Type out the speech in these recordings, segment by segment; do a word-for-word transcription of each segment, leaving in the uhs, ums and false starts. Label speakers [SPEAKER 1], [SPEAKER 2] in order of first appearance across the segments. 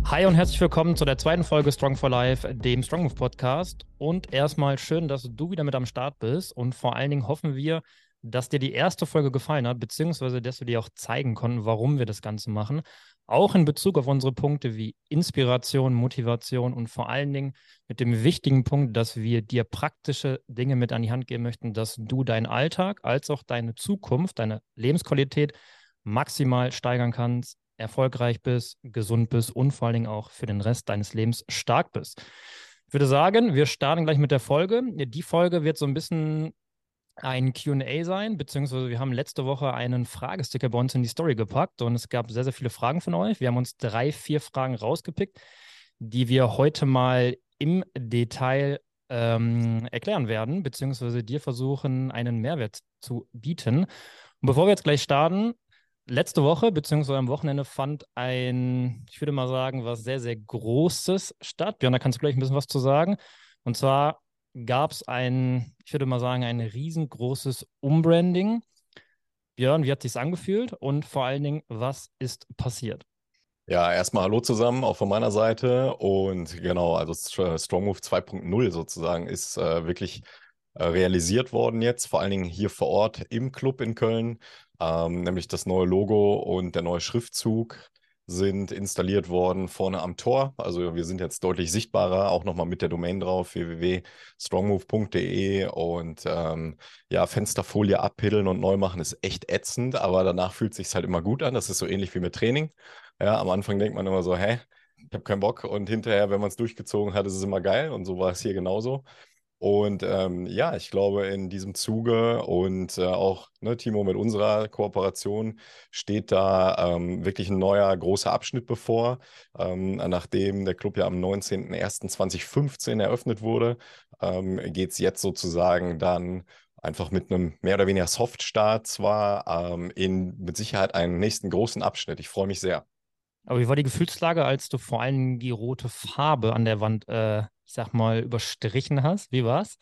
[SPEAKER 1] Hi und herzlich willkommen zu der zweiten Folge Strong for Life, dem Strong Move Podcast. Und erstmal schön, dass du wieder mit am Start bist. Und vor allen Dingen hoffen wir, dass dir die erste Folge gefallen hat, beziehungsweise dass wir dir auch zeigen konnten, warum wir das Ganze machen. Auch in Bezug auf unsere Punkte wie Inspiration, Motivation und vor allen Dingen mit dem wichtigen Punkt, dass wir dir praktische Dinge mit an die Hand geben möchten, dass du deinen Alltag als auch deine Zukunft, deine Lebensqualität maximal steigern kannst, erfolgreich bist, gesund bist und vor allen Dingen auch für den Rest deines Lebens stark bist. Ich würde sagen, wir starten gleich mit der Folge. Die Folge wird so ein bisschen ein Q und A sein, beziehungsweise wir haben letzte Woche einen Fragesticker bei uns in die Story gepackt und es gab sehr, sehr viele Fragen von euch. Wir haben uns drei, vier Fragen rausgepickt, die wir heute mal im Detail ähm, erklären werden, beziehungsweise dir versuchen, einen Mehrwert zu bieten. Und bevor wir jetzt gleich starten, letzte Woche, beziehungsweise am Wochenende fand ein, ich würde mal sagen, was sehr, sehr Großes statt. Björn, da kannst du gleich ein bisschen was zu sagen. Und zwar gab es ein, ich würde mal sagen, ein riesengroßes Umbranding. Björn, wie hat sich's angefühlt und vor allen Dingen, was ist passiert?
[SPEAKER 2] Ja, erstmal Hallo zusammen, auch von meiner Seite. Und genau, also Str- Strong Move zwei Punkt null sozusagen ist äh, wirklich äh, realisiert worden jetzt, vor allen Dingen hier vor Ort im Club in Köln. Ähm, nämlich das neue Logo und der neue Schriftzug sind installiert worden vorne am Tor. Also wir sind jetzt deutlich sichtbarer, auch nochmal mit der Domain drauf, w w w punkt strongmove punkt d e. Und ähm, ja, Fensterfolie abpiddeln und neu machen ist echt ätzend, aber danach fühlt es sich halt immer gut an. Das ist so ähnlich wie mit Training. Ja, am Anfang denkt man immer so, hä, ich habe keinen Bock. Und hinterher, wenn man es durchgezogen hat, ist es immer geil. Und so war es hier genauso. Und ähm, ja, ich glaube, in diesem Zuge und äh, auch, ne, Timo, mit unserer Kooperation steht da ähm, wirklich ein neuer großer Abschnitt bevor. Ähm, nachdem der Club ja am neunzehnten ersten zweitausendfünfzehn eröffnet wurde, ähm, geht es jetzt sozusagen dann einfach mit einem mehr oder weniger Softstart zwar ähm, in mit Sicherheit einen nächsten großen Abschnitt. Ich freue mich sehr.
[SPEAKER 1] Aber wie war die Gefühlslage, als du vor allem die rote Farbe an der Wand, äh, ich sag mal, überstrichen hast? Wie war's?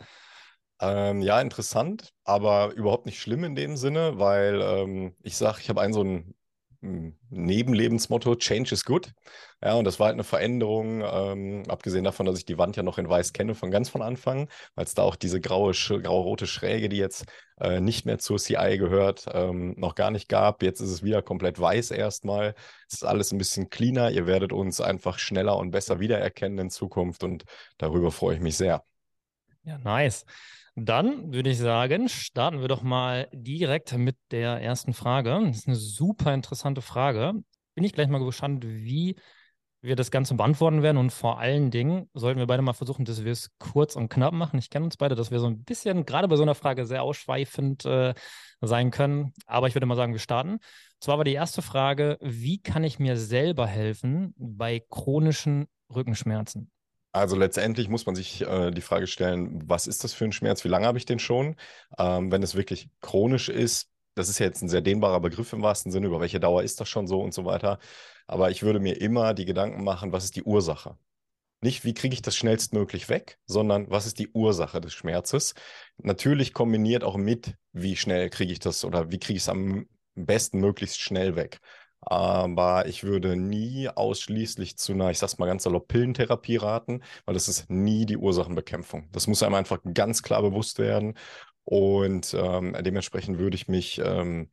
[SPEAKER 2] Ähm, ja, interessant, aber überhaupt nicht schlimm in dem Sinne, weil ähm, ich sage, ich habe ein so ein mm, Nebenlebensmotto, Change is good. Ja, und das war halt eine Veränderung, ähm, abgesehen davon, dass ich die Wand ja noch in weiß kenne von ganz von Anfang, weil es da auch diese graue, sch- grau-rote Schräge, die jetzt äh, nicht mehr zur C I gehört, ähm, noch gar nicht gab. Jetzt ist es wieder komplett weiß erstmal. Es ist alles ein bisschen cleaner. Ihr werdet uns einfach schneller und besser wiedererkennen in Zukunft und darüber freue ich mich sehr.
[SPEAKER 1] Ja, nice. Dann würde ich sagen, starten wir doch mal direkt mit der ersten Frage. Das ist eine super interessante Frage. Bin ich gleich mal gespannt, wie wir das Ganze beantworten werden. Und vor allen Dingen sollten wir beide mal versuchen, dass wir es kurz und knapp machen. Ich kenne uns beide, dass wir so ein bisschen, gerade bei so einer Frage, sehr ausschweifend äh, sein können. Aber ich würde mal sagen, wir starten. Und zwar war die erste Frage, wie kann ich mir selber helfen bei chronischen Rückenschmerzen?
[SPEAKER 2] Also letztendlich muss man sich äh, die Frage stellen, was ist das für ein Schmerz? Wie lange habe ich den schon? Ähm, wenn es wirklich chronisch ist, das ist ja jetzt ein sehr dehnbarer Begriff im wahrsten Sinne, über welche Dauer ist das schon so und so weiter. Aber ich würde mir immer die Gedanken machen, was ist die Ursache? Nicht, wie kriege ich das schnellstmöglich weg, sondern was ist die Ursache des Schmerzes? Natürlich kombiniert auch mit, wie schnell kriege ich das oder wie kriege ich es am besten möglichst schnell weg. Aber ich würde nie ausschließlich zu einer, ich sag's mal ganz salopp, Pillentherapie raten, weil das ist nie die Ursachenbekämpfung. Das muss einem einfach ganz klar bewusst werden. Und ähm, dementsprechend würde ich mich ähm,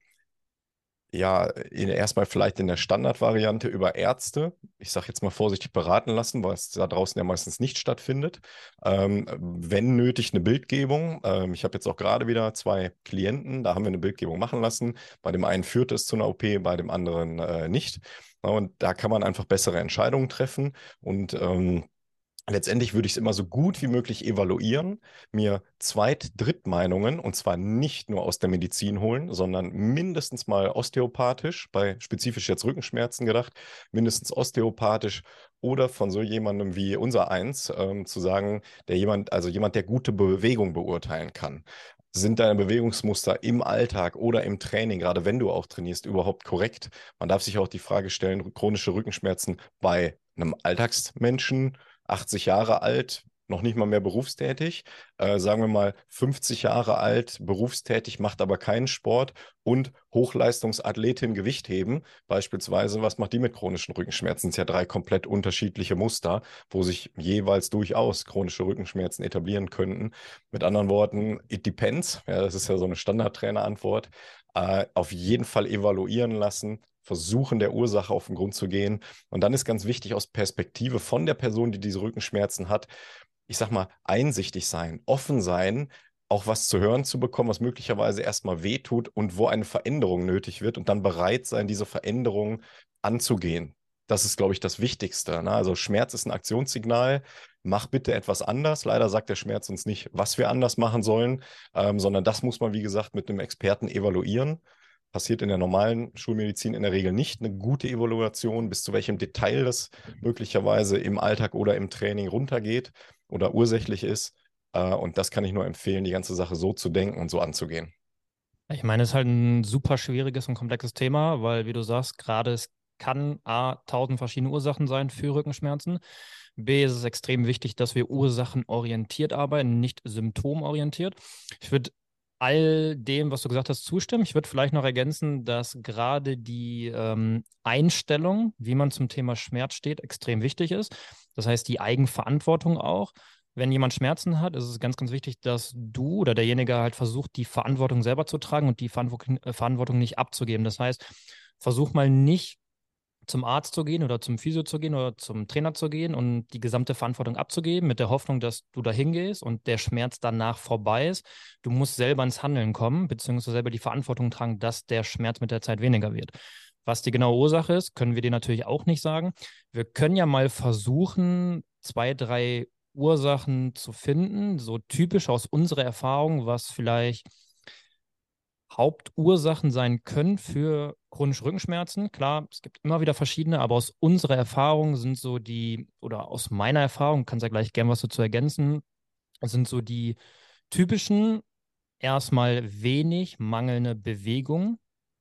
[SPEAKER 2] ja, in, erstmal vielleicht in der Standardvariante über Ärzte, ich sage jetzt mal vorsichtig beraten lassen, weil es da draußen ja meistens nicht stattfindet. Ähm, wenn nötig, eine Bildgebung. Ähm, ich habe jetzt auch gerade wieder zwei Klienten, da haben wir eine Bildgebung machen lassen. Bei dem einen führt es zu einer O P, bei dem anderen äh, nicht. Ja, und da kann man einfach bessere Entscheidungen treffen. Und ähm, letztendlich würde ich es immer so gut wie möglich evaluieren, mir Zweit-, Drittmeinungen und zwar nicht nur aus der Medizin holen, sondern mindestens mal osteopathisch, bei spezifisch jetzt Rückenschmerzen gedacht, mindestens osteopathisch oder von so jemandem wie unser eins ähm, zu sagen, der jemand, also jemand, der gute Bewegung beurteilen kann. Sind deine Bewegungsmuster im Alltag oder im Training, gerade wenn du auch trainierst, überhaupt korrekt? Man darf sich auch die Frage stellen, chronische Rückenschmerzen bei einem Alltagsmenschen achtzig Jahre alt. noch nicht mal mehr berufstätig, äh, sagen wir mal fünfzig Jahre alt, berufstätig, macht aber keinen Sport und Hochleistungsathletin Gewichtheben beispielsweise, was macht die mit chronischen Rückenschmerzen? Das sind ja drei komplett unterschiedliche Muster, wo sich jeweils durchaus chronische Rückenschmerzen etablieren könnten. Mit anderen Worten, it depends, ja, das ist ja so eine Standardtrainer-Antwort, äh, auf jeden Fall evaluieren lassen, versuchen der Ursache auf den Grund zu gehen. Und dann ist ganz wichtig aus Perspektive von der Person, die diese Rückenschmerzen hat, ich sag mal, einsichtig sein, offen sein, auch was zu hören zu bekommen, was möglicherweise erstmal wehtut und wo eine Veränderung nötig wird und dann bereit sein, diese Veränderung anzugehen. Das ist, glaube ich, das Wichtigste. Ne? Also Schmerz ist ein Aktionssignal. Mach bitte etwas anders. Leider sagt der Schmerz uns nicht, was wir anders machen sollen, ähm, sondern das muss man, wie gesagt, mit einem Experten evaluieren. Passiert in der normalen Schulmedizin in der Regel nicht eine gute Evaluation, bis zu welchem Detail das möglicherweise im Alltag oder im Training runtergeht oder ursächlich ist. Äh, und das kann ich nur empfehlen, die ganze Sache so zu denken und so anzugehen.
[SPEAKER 1] Ich meine, es ist halt ein super schwieriges und komplexes Thema, weil, wie du sagst, gerade es kann A, tausend verschiedene Ursachen sein für Rückenschmerzen. B, ist es extrem wichtig, dass wir ursachenorientiert arbeiten, nicht symptomorientiert. Ich würde all dem, was du gesagt hast, zustimmen. Ich würde vielleicht noch ergänzen, dass gerade die ähm, Einstellung, wie man zum Thema Schmerz steht, extrem wichtig ist. Das heißt, die Eigenverantwortung auch. Wenn jemand Schmerzen hat, ist es ganz, ganz wichtig, dass du oder derjenige halt versucht, die Verantwortung selber zu tragen und die Verantwortung, äh, Verantwortung nicht abzugeben. Das heißt, versuch mal nicht zum Arzt zu gehen oder zum Physio zu gehen oder zum Trainer zu gehen und die gesamte Verantwortung abzugeben, mit der Hoffnung, dass du da hingehst und der Schmerz danach vorbei ist. Du musst selber ins Handeln kommen, beziehungsweise selber die Verantwortung tragen, dass der Schmerz mit der Zeit weniger wird. Was die genaue Ursache ist, können wir dir natürlich auch nicht sagen. Wir können ja mal versuchen, zwei, drei Ursachen zu finden, so typisch aus unserer Erfahrung, was vielleicht Hauptursachen sein können für chronische Rückenschmerzen. Klar, es gibt immer wieder verschiedene, aber aus unserer Erfahrung sind so die, oder aus meiner Erfahrung, kannst ja gleich gerne was dazu ergänzen, sind so die typischen erstmal wenig mangelnde Bewegung.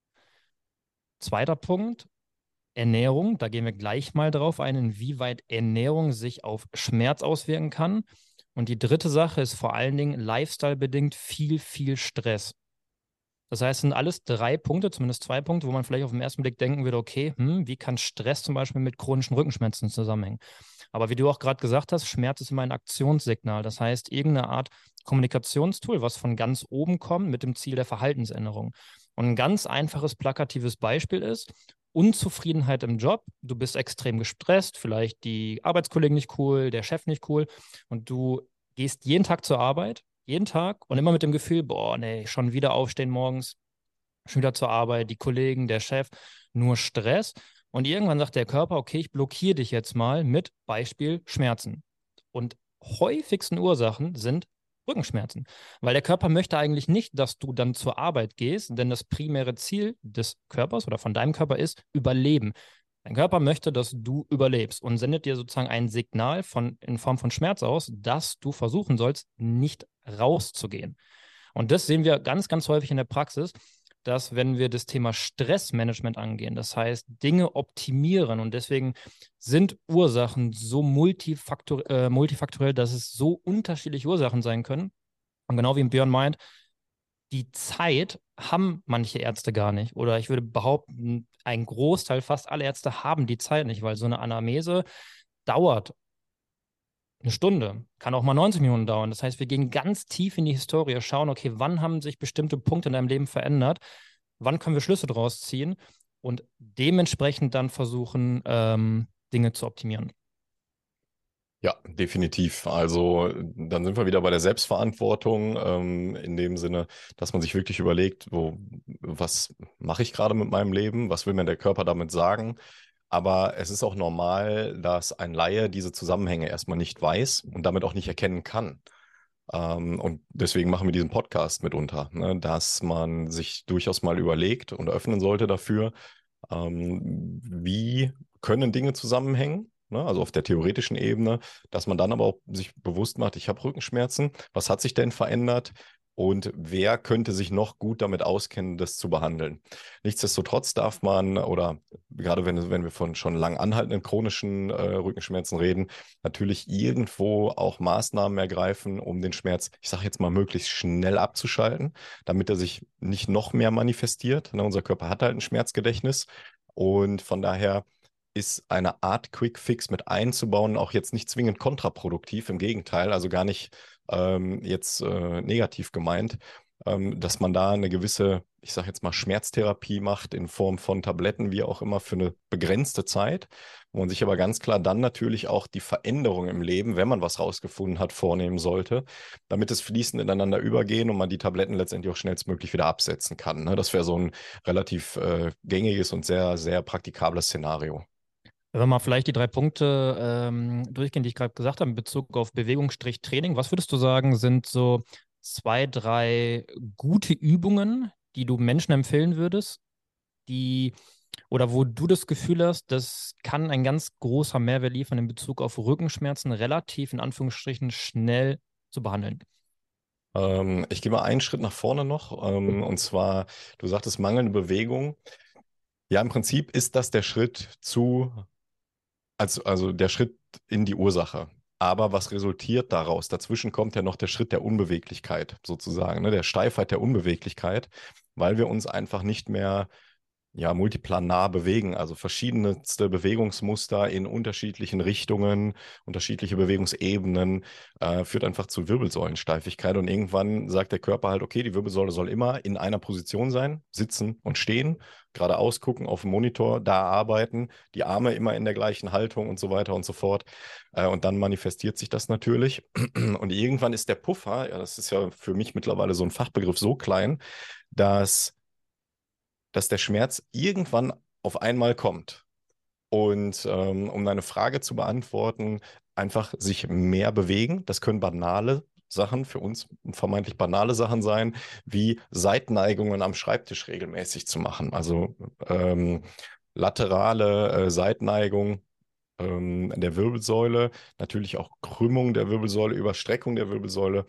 [SPEAKER 1] Zweiter Punkt, Ernährung. Da gehen wir gleich mal drauf ein, inwieweit Ernährung sich auf Schmerz auswirken kann. Und die dritte Sache ist vor allen Dingen lifestyle-bedingt viel, viel Stress. Das heißt, es sind alles drei Punkte, zumindest zwei Punkte, wo man vielleicht auf den ersten Blick denken würde, okay, hm, wie kann Stress zum Beispiel mit chronischen Rückenschmerzen zusammenhängen? Aber wie du auch gerade gesagt hast, Schmerz ist immer ein Aktionssignal. Das heißt, irgendeine Art Kommunikationstool, was von ganz oben kommt mit dem Ziel der Verhaltensänderung. Und ein ganz einfaches, plakatives Beispiel ist Unzufriedenheit im Job. Du bist extrem gestresst, vielleicht die Arbeitskollegen nicht cool, der Chef nicht cool und du gehst jeden Tag zur Arbeit, jeden Tag und immer mit dem Gefühl, boah, nee, schon wieder aufstehen morgens, schon wieder zur Arbeit, die Kollegen, der Chef, nur Stress. Und irgendwann sagt der Körper, okay, ich blockiere dich jetzt mal mit Beispiel Schmerzen. Und häufigsten Ursachen sind Rückenschmerzen, weil der Körper möchte eigentlich nicht, dass du dann zur Arbeit gehst, denn das primäre Ziel des Körpers oder von deinem Körper ist Überleben. Dein Körper möchte, dass du überlebst und sendet dir sozusagen ein Signal von, in Form von Schmerz aus, dass du versuchen sollst, nicht rauszugehen. Und das sehen wir ganz, ganz häufig in der Praxis, dass wenn wir das Thema Stressmanagement angehen, das heißt Dinge optimieren und deswegen sind Ursachen so multifaktor äh, multifaktoriell, dass es so unterschiedliche Ursachen sein können. Und genau wie Björn meint, die Zeit haben manche Ärzte gar nicht. Oder ich würde behaupten, ein Großteil, fast alle Ärzte haben die Zeit nicht, weil so eine Anamnese dauert eine Stunde, kann auch mal neunzig Minuten dauern. Das heißt, wir gehen ganz tief in die Historie, schauen, okay, wann haben sich bestimmte Punkte in deinem Leben verändert, wann können wir Schlüsse daraus ziehen und dementsprechend dann versuchen, ähm, Dinge zu optimieren.
[SPEAKER 2] Ja, definitiv. Also dann sind wir wieder bei der Selbstverantwortung, ähm, in dem Sinne, dass man sich wirklich überlegt, wo, was mache ich gerade mit meinem Leben, was will mir der Körper damit sagen. Aber es ist auch normal, dass ein Laie diese Zusammenhänge erstmal nicht weiß und damit auch nicht erkennen kann. Ähm, und deswegen machen wir diesen Podcast mitunter, ne, dass man sich durchaus mal überlegt und öffnen sollte dafür, ähm, wie können Dinge zusammenhängen. Ne, also auf der theoretischen Ebene, dass man dann aber auch sich bewusst macht, ich habe Rückenschmerzen, was hat sich denn verändert und wer könnte sich noch gut damit auskennen, das zu behandeln. Nichtsdestotrotz darf man oder gerade wenn, wenn wir von schon lang anhaltenden chronischen äh, Rückenschmerzen reden, natürlich irgendwo auch Maßnahmen ergreifen, um den Schmerz, ich sage jetzt mal, möglichst schnell abzuschalten, damit er sich nicht noch mehr manifestiert. Ne, unser Körper hat halt ein Schmerzgedächtnis und von daher ist eine Art Quick Fix mit einzubauen auch jetzt nicht zwingend kontraproduktiv, im Gegenteil, also gar nicht ähm, jetzt äh, negativ gemeint, ähm, dass man da eine gewisse, ich sage jetzt mal, Schmerztherapie macht in Form von Tabletten, wie auch immer, für eine begrenzte Zeit, wo man sich aber ganz klar dann natürlich auch die Veränderung im Leben, wenn man was rausgefunden hat, vornehmen sollte, damit es fließend ineinander übergehen und man die Tabletten letztendlich auch schnellstmöglich wieder absetzen kann. Ne? Das wäre so ein relativ äh, gängiges und sehr, sehr praktikables Szenario.
[SPEAKER 1] Wenn wir mal vielleicht die drei Punkte ähm, durchgehen, die ich gerade gesagt habe, in Bezug auf Bewegung-Training, was würdest du sagen, sind so zwei, drei gute Übungen, die du Menschen empfehlen würdest, die oder wo du das Gefühl hast, das kann ein ganz großer Mehrwert liefern in Bezug auf Rückenschmerzen, relativ in Anführungsstrichen schnell zu behandeln?
[SPEAKER 2] Ähm, ich gehe mal einen Schritt nach vorne noch, ähm, und zwar, du sagtest mangelnde Bewegung. Ja, im Prinzip ist das der Schritt zu Also, also der Schritt in die Ursache. Aber was resultiert daraus? Dazwischen kommt ja noch der Schritt der Unbeweglichkeit sozusagen, ne? Der Steifheit der Unbeweglichkeit, weil wir uns einfach nicht mehr ja, multiplanar bewegen, also verschiedenste Bewegungsmuster in unterschiedlichen Richtungen, unterschiedliche Bewegungsebenen, äh, führt einfach zu Wirbelsäulensteifigkeit. Und irgendwann sagt der Körper halt, okay, die Wirbelsäule soll immer in einer Position sein, sitzen und stehen, geradeaus gucken, auf dem Monitor, da arbeiten, die Arme immer in der gleichen Haltung und so weiter und so fort. Äh, und dann manifestiert sich das natürlich. Und irgendwann ist der Puffer, ja, das ist ja für mich mittlerweile so ein Fachbegriff, so klein, dass dass der Schmerz irgendwann auf einmal kommt. Und ähm, um deine Frage zu beantworten, einfach sich mehr bewegen. Das können banale Sachen, für uns vermeintlich banale Sachen sein, wie Seitenneigungen am Schreibtisch regelmäßig zu machen. Also ähm, laterale äh, Seitenneigung ähm, der Wirbelsäule, natürlich auch Krümmung der Wirbelsäule, Überstreckung der Wirbelsäule,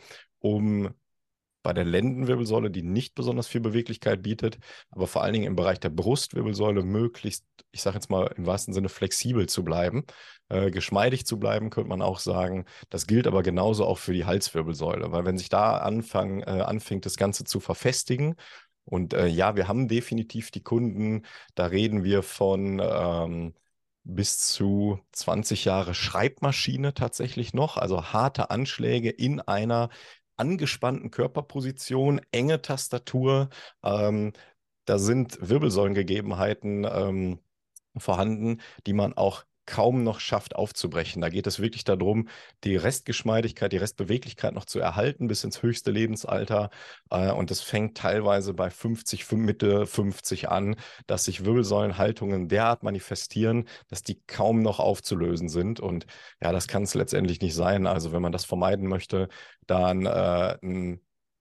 [SPEAKER 2] um bei der Lendenwirbelsäule, die nicht besonders viel Beweglichkeit bietet, aber vor allen Dingen im Bereich der Brustwirbelsäule möglichst, ich sage jetzt mal im wahrsten Sinne, flexibel zu bleiben, äh, geschmeidig zu bleiben, könnte man auch sagen. Das gilt aber genauso auch für die Halswirbelsäule, weil wenn sich da anfangen, äh, anfängt, das Ganze zu verfestigen, und äh, ja, wir haben definitiv die Kunden, da reden wir von ähm, bis zu zwanzig Jahre Schreibmaschine tatsächlich noch, also harte Anschläge in einer angespannten Körperposition, enge Tastatur. Ähm, da sind Wirbelsäulengegebenheiten ähm, vorhanden, die man auch kaum noch schafft aufzubrechen. Da geht es wirklich darum, die Restgeschmeidigkeit, die Restbeweglichkeit noch zu erhalten bis ins höchste Lebensalter. Äh, und das fängt teilweise bei fünfzig, Mitte fünfzig an, dass sich Wirbelsäulenhaltungen derart manifestieren, dass die kaum noch aufzulösen sind. Und ja, das kann es letztendlich nicht sein. Also wenn man das vermeiden möchte, dann äh, ein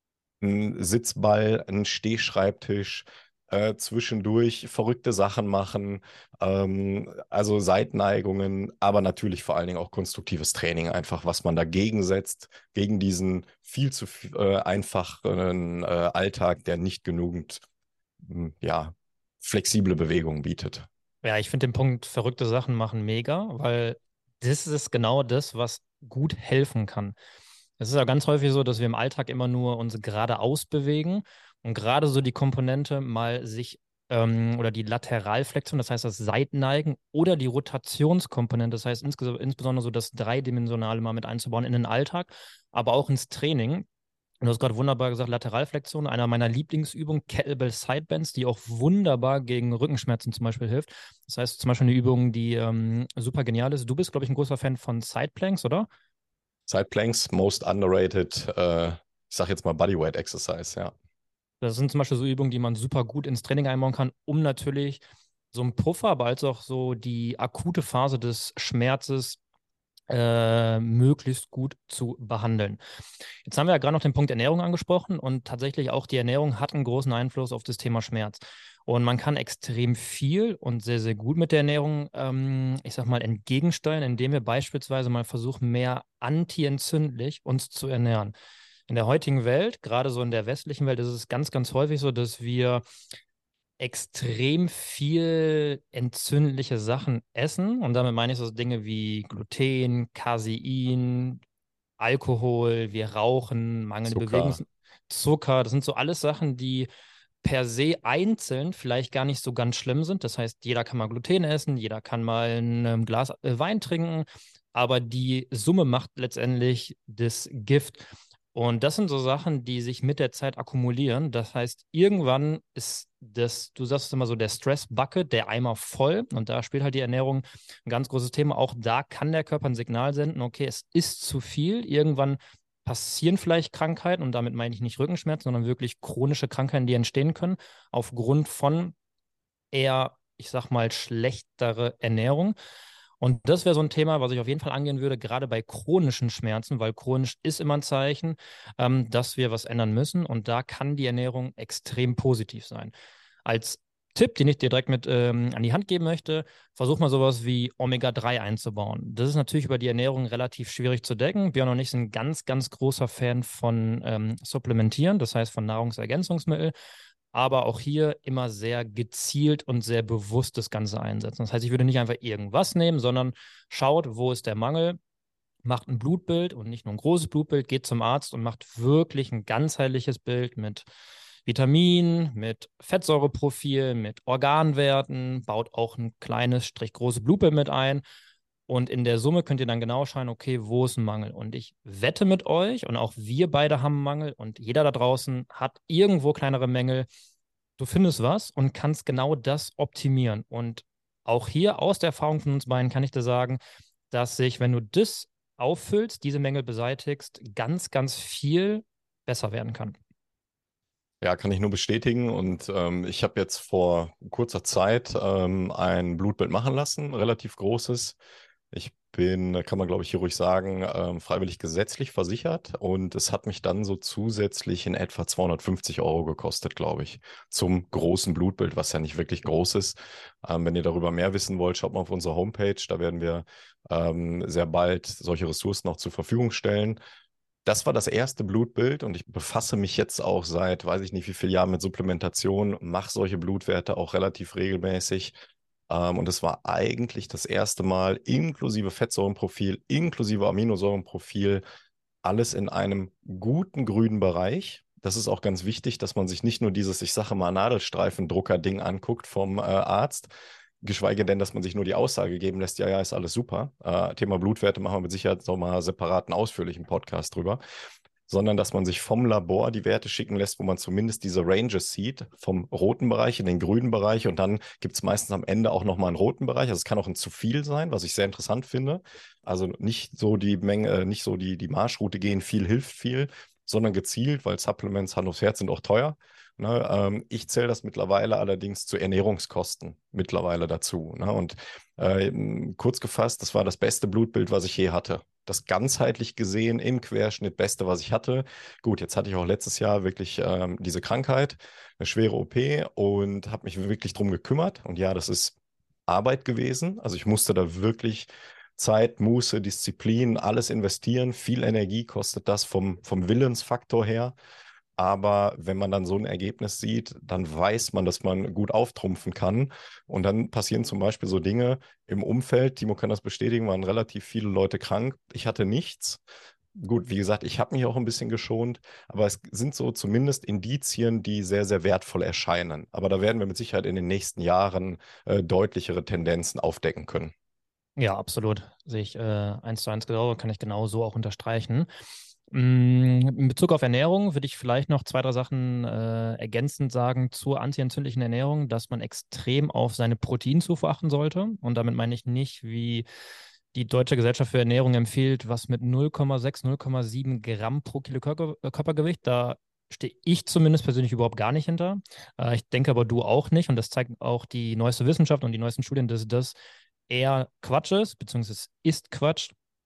[SPEAKER 2] ein Sitzball, ein Stehschreibtisch, äh, zwischendurch verrückte Sachen machen, ähm, also Seitneigungen, aber natürlich vor allen Dingen auch konstruktives Training, einfach was man dagegen setzt, gegen diesen viel zu äh, einfachen äh, Alltag, der nicht genügend mh, ja, flexible Bewegungen bietet.
[SPEAKER 1] Ja, ich finde den Punkt verrückte Sachen machen mega, weil das ist genau das, was gut helfen kann. Es ist ja ganz häufig so, dass wir im Alltag immer nur uns geradeaus bewegen und gerade so die Komponente mal sich ähm, oder die Lateralflexion, das heißt das Seitenneigen oder die Rotationskomponente, das heißt insges insbesondere so das Dreidimensionale mal mit einzubauen in den Alltag, aber auch ins Training. Und du hast gerade wunderbar gesagt, Lateralflexion, einer meiner Lieblingsübungen, Kettlebell Sidebands, die auch wunderbar gegen Rückenschmerzen zum Beispiel hilft. Das heißt zum Beispiel eine Übung, die ähm, super genial ist. Du bist, glaube ich, ein großer Fan von Sideplanks, oder?
[SPEAKER 2] Side Planks, most underrated, äh, ich sag jetzt mal Bodyweight Exercise, ja.
[SPEAKER 1] Das sind zum Beispiel so Übungen, die man super gut ins Training einbauen kann, um natürlich so einen Puffer, aber als auch so die akute Phase des Schmerzes äh, möglichst gut zu behandeln. Jetzt haben wir ja gerade noch den Punkt Ernährung angesprochen und tatsächlich auch die Ernährung hat einen großen Einfluss auf das Thema Schmerz. Und man kann extrem viel und sehr, sehr gut mit der Ernährung, ähm, ich sag mal, entgegensteuern, indem wir beispielsweise mal versuchen, mehr antientzündlich uns zu ernähren. In der heutigen Welt, gerade so in der westlichen Welt, ist es ganz, ganz häufig so, dass wir extrem viel entzündliche Sachen essen. Und damit meine ich so Dinge wie Gluten, Casein, Alkohol, wir rauchen, mangelnde
[SPEAKER 2] Zucker.
[SPEAKER 1] Bewegungs... Zucker, das sind so alles Sachen, die per se einzeln vielleicht gar nicht so ganz schlimm sind. Das heißt, jeder kann mal Gluten essen, jeder kann mal ein ähm, Glas äh, Wein trinken, aber die Summe macht letztendlich das Gift. Und das sind so Sachen, die sich mit der Zeit akkumulieren. Das heißt, irgendwann ist das, du sagst es immer so, der Stress-Bucket, der Eimer voll. Und da spielt halt die Ernährung ein ganz großes Thema. Auch da kann der Körper ein Signal senden, okay, es ist zu viel. Irgendwann passieren vielleicht Krankheiten, und damit meine ich nicht Rückenschmerzen, sondern wirklich chronische Krankheiten, die entstehen können, aufgrund von eher, ich sag mal, schlechtere Ernährung. Und das wäre so ein Thema, was ich auf jeden Fall angehen würde, gerade bei chronischen Schmerzen, weil chronisch ist immer ein Zeichen, ähm, dass wir was ändern müssen. Und da kann die Ernährung extrem positiv sein. Als Tipp, den ich dir direkt mit ähm, an die Hand geben möchte, versuch mal sowas wie Omega drei einzubauen. Das ist natürlich über die Ernährung relativ schwierig zu decken. Björn und ich sind ein ganz, ganz großer Fan von ähm, Supplementieren, das heißt von Nahrungsergänzungsmitteln, aber auch hier immer sehr gezielt und sehr bewusst das Ganze einsetzen. Das heißt, ich würde nicht einfach irgendwas nehmen, sondern schaut, wo ist der Mangel, macht ein Blutbild und nicht nur ein großes Blutbild, geht zum Arzt und macht wirklich ein ganzheitliches Bild mit Vitamin, mit Fettsäureprofil, mit Organwerten, baut auch ein kleines, strich großes Blutbild mit ein. Und in der Summe könnt ihr dann genau schauen, okay, wo ist ein Mangel? Und ich wette mit euch, und auch wir beide haben einen Mangel und jeder da draußen hat irgendwo kleinere Mängel. Du findest was und kannst genau das optimieren. Und auch hier aus der Erfahrung von uns beiden kann ich dir sagen, dass sich, wenn du das auffüllst, diese Mängel beseitigst, ganz, ganz viel besser werden kann.
[SPEAKER 2] Ja, kann ich nur bestätigen. Und ähm, ich habe jetzt vor kurzer Zeit ähm, ein Blutbild machen lassen, relativ großes. Ich bin, kann man glaube ich hier ruhig sagen, ähm, freiwillig gesetzlich versichert. Und es hat mich dann so zusätzlich in etwa zweihundertfünfzig Euro gekostet, glaube ich, zum großen Blutbild, was ja nicht wirklich groß ist. Ähm, wenn ihr darüber mehr wissen wollt, schaut mal auf unsere Homepage. Da werden wir ähm, sehr bald solche Ressourcen auch zur Verfügung stellen. Das war das erste Blutbild und ich befasse mich jetzt auch seit, weiß ich nicht wie viele Jahren mit Supplementation, mache solche Blutwerte auch relativ regelmäßig. Ähm, und es war eigentlich das erste Mal inklusive Fettsäurenprofil, inklusive Aminosäurenprofil, alles in einem guten grünen Bereich. Das ist auch ganz wichtig, dass man sich nicht nur dieses, ich sage mal, Nadelstreifendrucker-Ding anguckt vom äh, Arzt, geschweige denn, dass man sich nur die Aussage geben lässt, ja, ja, ist alles super. Äh, Thema Blutwerte machen wir mit Sicherheit nochmal separaten, ausführlichen Podcast drüber, sondern dass man sich vom Labor die Werte schicken lässt, wo man zumindest diese Ranges sieht, vom roten Bereich in den grünen Bereich, und dann gibt es meistens am Ende auch nochmal einen roten Bereich. Also es kann auch ein zu viel sein, was ich sehr interessant finde. Also nicht so die Menge, äh, nicht so die, die Marschroute gehen, viel hilft viel, sondern gezielt, weil Supplements Hand aufs Herz sind auch teuer. Ne, ähm, ich zähle das mittlerweile allerdings zu Ernährungskosten mittlerweile dazu. Ne? Und äh, kurz gefasst, das war das beste Blutbild, was ich je hatte. Das ganzheitlich gesehen im Querschnitt Beste, was ich hatte. Gut, jetzt hatte ich auch letztes Jahr wirklich ähm, diese Krankheit, eine schwere O P, und habe mich wirklich drum gekümmert. Und ja, das ist Arbeit gewesen. Also ich musste da wirklich Zeit, Muße, Disziplin, alles investieren. Viel Energie kostet das vom, vom Willensfaktor her. Aber wenn man dann so ein Ergebnis sieht, dann weiß man, dass man gut auftrumpfen kann. Und dann passieren zum Beispiel so Dinge im Umfeld. Timo kann das bestätigen, waren relativ viele Leute krank. Ich hatte nichts. Gut, wie gesagt, ich habe mich auch ein bisschen geschont, aber es sind so zumindest Indizien, die sehr, sehr wertvoll erscheinen. Aber da werden wir mit Sicherheit in den nächsten Jahren äh, deutlichere Tendenzen aufdecken können.
[SPEAKER 1] Ja, absolut. Sehe ich äh, eins zu eins genau, kann ich genau so auch unterstreichen. Mm, In Bezug auf Ernährung würde ich vielleicht noch zwei, drei Sachen äh, ergänzend sagen zur antientzündlichen Ernährung, dass man extrem auf seine Proteinzufuhr achten sollte. Und damit meine ich nicht, wie die Deutsche Gesellschaft für Ernährung empfiehlt, was mit null Komma sechs, null Komma sieben Gramm pro Kilo Körper, äh, Körpergewicht. Da stehe ich zumindest persönlich überhaupt gar nicht hinter. Äh, ich denke aber du auch nicht. Und das zeigt auch die neueste Wissenschaft und die neuesten Studien, dass das eher Quatsch ist, beziehungsweise es ist Quatsch.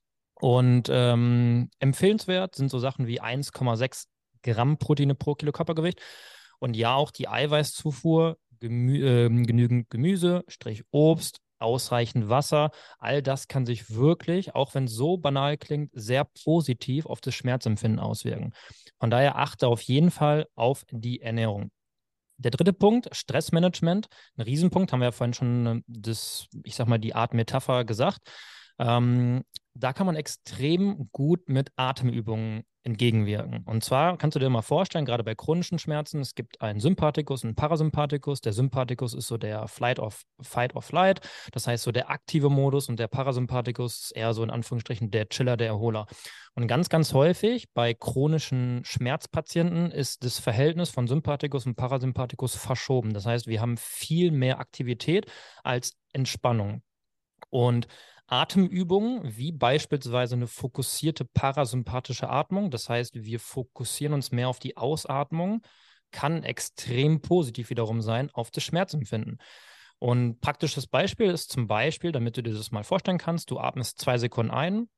[SPEAKER 1] Und ähm, empfehlenswert sind so Sachen wie eins Komma sechs Gramm Proteine pro Kilo Körpergewicht. Und ja, auch die Eiweißzufuhr, gemü äh, genügend Gemüse, Strich Obst, ausreichend Wasser. All das kann sich wirklich, auch wenn es so banal klingt, sehr positiv auf das Schmerzempfinden auswirken. Von daher achte auf jeden Fall auf die Ernährung. Der dritte Punkt, Stressmanagement. Ein Riesenpunkt, haben wir ja vorhin schon äh, das, ich sag mal, die Art Metapher gesagt. Ähm, Da kann man extrem gut mit Atemübungen entgegenwirken. Und zwar kannst du dir mal vorstellen, gerade bei chronischen Schmerzen, es gibt einen Sympathikus und einen Parasympathikus. Der Sympathikus ist so der Flight of, Fight or Flight, das heißt so der aktive Modus, und der Parasympathikus ist eher so in Anführungsstrichen der Chiller, der Erholer. Und ganz, ganz häufig bei chronischen Schmerzpatienten ist das Verhältnis von Sympathikus und Parasympathikus verschoben. Das heißt, wir haben viel mehr Aktivität als Entspannung. Und Atemübungen, wie beispielsweise eine fokussierte parasympathische Atmung, das heißt, wir fokussieren uns mehr auf die Ausatmung, kann extrem positiv wiederum sein auf das Schmerzempfinden. Und praktisches Beispiel ist zum Beispiel, damit du dir das mal vorstellen kannst, du atmest zwei Sekunden ein,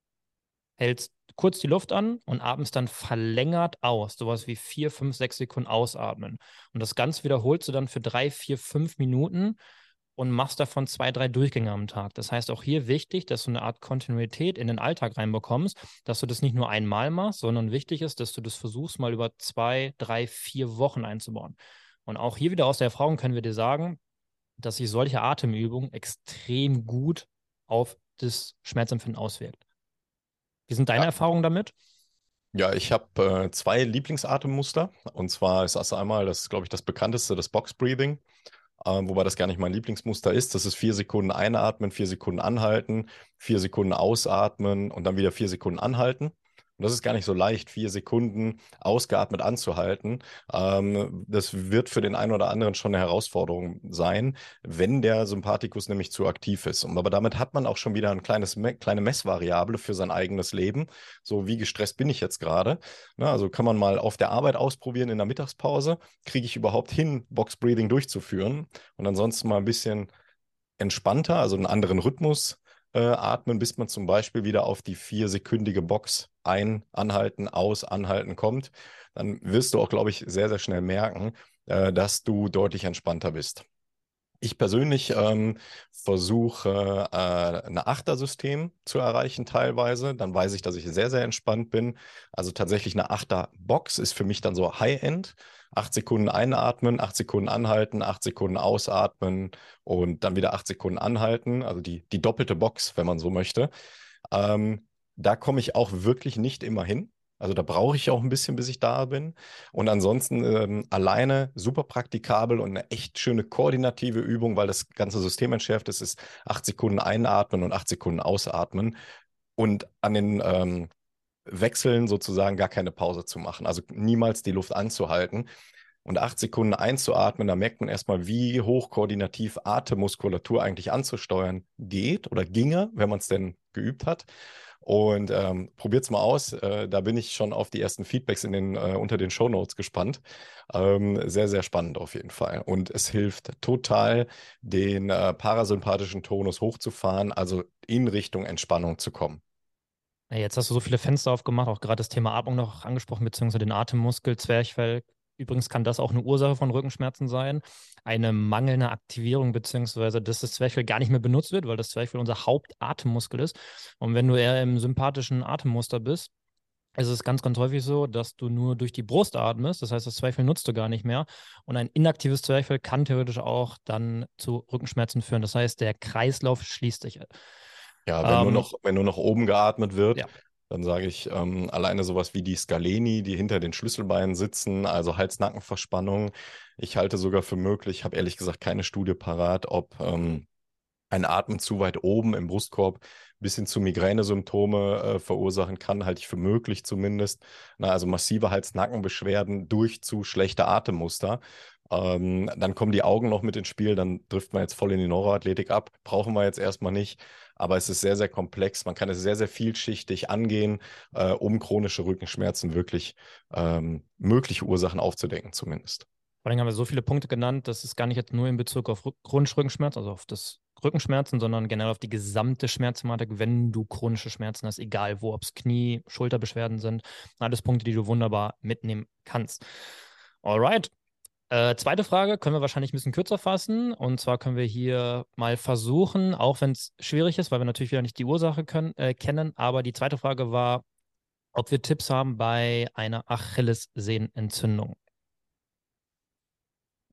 [SPEAKER 1] hältst kurz die Luft an und atmest dann verlängert aus, sowas wie vier, fünf, sechs Sekunden ausatmen. Und das Ganze wiederholst du dann für drei, vier, fünf Minuten und machst davon zwei, drei Durchgänge am Tag. Das heißt, auch hier wichtig, dass du eine Art Kontinuität in den Alltag reinbekommst, dass du das nicht nur einmal machst, sondern wichtig ist, dass du das versuchst, mal über zwei, drei, vier Wochen einzubauen. Und auch hier wieder aus der Erfahrung können wir dir sagen, dass sich solche Atemübungen extrem gut auf das Schmerzempfinden auswirkt. Wie sind deine
[SPEAKER 2] Ja,
[SPEAKER 1] Erfahrungen damit?
[SPEAKER 2] ja, ich habe äh, zwei Lieblingsatemmuster. Und zwar ist das einmal, das ist, glaube ich, das bekannteste, das Box Breathing. Ähm, wobei das gar nicht mein Lieblingsmuster ist. Das ist vier Sekunden einatmen, vier Sekunden anhalten, vier Sekunden ausatmen und dann wieder vier Sekunden anhalten. Und das ist gar nicht so leicht, vier Sekunden ausgeatmet anzuhalten. Ähm, das wird für den einen oder anderen schon eine Herausforderung sein, wenn der Sympathikus nämlich zu aktiv ist. Und aber damit hat man auch schon wieder eine kleines, Me kleine Messvariable für sein eigenes Leben. So, wie gestresst bin ich jetzt gerade? Na, also kann man mal auf der Arbeit ausprobieren in der Mittagspause. Kriege ich überhaupt hin, Box Breathing durchzuführen? Und ansonsten mal ein bisschen entspannter, also einen anderen Rhythmus äh, atmen, bis man zum Beispiel wieder auf die viersekündige Box ein, anhalten, aus, anhalten kommt. Dann wirst du auch, glaube ich, sehr, sehr schnell merken, äh, dass du deutlich entspannter bist. Ich persönlich ähm, versuche äh, ein Achter-System zu erreichen teilweise. Dann weiß ich, dass ich sehr, sehr entspannt bin. Also tatsächlich eine Achter-Box ist für mich dann so High-End. Acht Sekunden einatmen, acht Sekunden anhalten, acht Sekunden ausatmen und dann wieder acht Sekunden anhalten. Also die, die doppelte Box, wenn man so möchte. Ähm, Da komme ich auch wirklich nicht immer hin. Also da brauche ich auch ein bisschen, bis ich da bin. Und ansonsten ähm, alleine super praktikabel und eine echt schöne koordinative Übung, weil das ganze System entschärft ist, ist acht Sekunden einatmen und acht Sekunden ausatmen und an den ähm, Wechseln sozusagen gar keine Pause zu machen. Also niemals die Luft anzuhalten und acht Sekunden einzuatmen. Da merkt man erstmal, wie hoch koordinativ Atemmuskulatur eigentlich anzusteuern geht oder ginge, wenn man es denn geübt hat. Und ähm, probiert es mal aus. Äh, da bin ich schon auf die ersten Feedbacks in den, äh, unter den Shownotes gespannt. Ähm, sehr, sehr spannend auf jeden Fall. Und es hilft total, den äh, parasympathischen Tonus hochzufahren, also in Richtung Entspannung zu kommen.
[SPEAKER 1] Ja, jetzt hast du so viele Fenster aufgemacht, auch gerade das Thema Atmung noch angesprochen, beziehungsweise den Atemmuskel, Zwerchfell. Übrigens kann das auch eine Ursache von Rückenschmerzen sein. Eine mangelnde Aktivierung, beziehungsweise dass das Zwerchfell gar nicht mehr benutzt wird, weil das Zwerchfell unser Hauptatemmuskel ist. Und wenn du eher im sympathischen Atemmuster bist, ist es ganz, ganz häufig so, dass du nur durch die Brust atmest. Das heißt, das Zwerchfell nutzt du gar nicht mehr. Und ein inaktives Zwerchfell kann theoretisch auch dann zu Rückenschmerzen führen. Das heißt, der Kreislauf schließt sich.
[SPEAKER 2] Ja, wenn nur
[SPEAKER 1] Ähm,
[SPEAKER 2] noch, wenn nur noch oben geatmet wird,
[SPEAKER 1] ja.
[SPEAKER 2] dann sage ich ähm, alleine sowas wie die Scaleni, die hinter den Schlüsselbeinen sitzen, also Hals-Nacken-Verspannung. Ich halte sogar für möglich, habe ehrlich gesagt keine Studie parat, ob ähm, ein Atmen zu weit oben im Brustkorb bis hin zu Migränesymptome äh, verursachen kann, halte ich für möglich zumindest. Na, also massive Hals-Nacken-Beschwerden durch zu schlechte Atemmuster. Ähm, dann kommen die Augen noch mit ins Spiel, dann trifft man jetzt voll in die Neuroathletik ab. Brauchen wir jetzt erstmal nicht. Aber es ist sehr, sehr komplex. Man kann es sehr, sehr vielschichtig angehen, äh, um chronische Rückenschmerzen wirklich ähm, mögliche Ursachen aufzudecken, zumindest.
[SPEAKER 1] Vor allem haben wir so viele Punkte genannt, das ist gar nicht jetzt nur in Bezug auf Rück chronische Rückenschmerzen, also auf das Rückenschmerzen, sondern generell auf die gesamte Schmerzthematik, wenn du chronische Schmerzen hast, egal wo, ob es Knie, Schulterbeschwerden sind, alles Punkte, die du wunderbar mitnehmen kannst. Alright. Äh, zweite Frage können wir wahrscheinlich ein bisschen kürzer fassen. Und zwar können wir hier mal versuchen, auch wenn es schwierig ist, weil wir natürlich wieder nicht die Ursache können, äh, kennen, aber die zweite Frage war, ob wir Tipps haben bei einer Achillessehnenentzündung.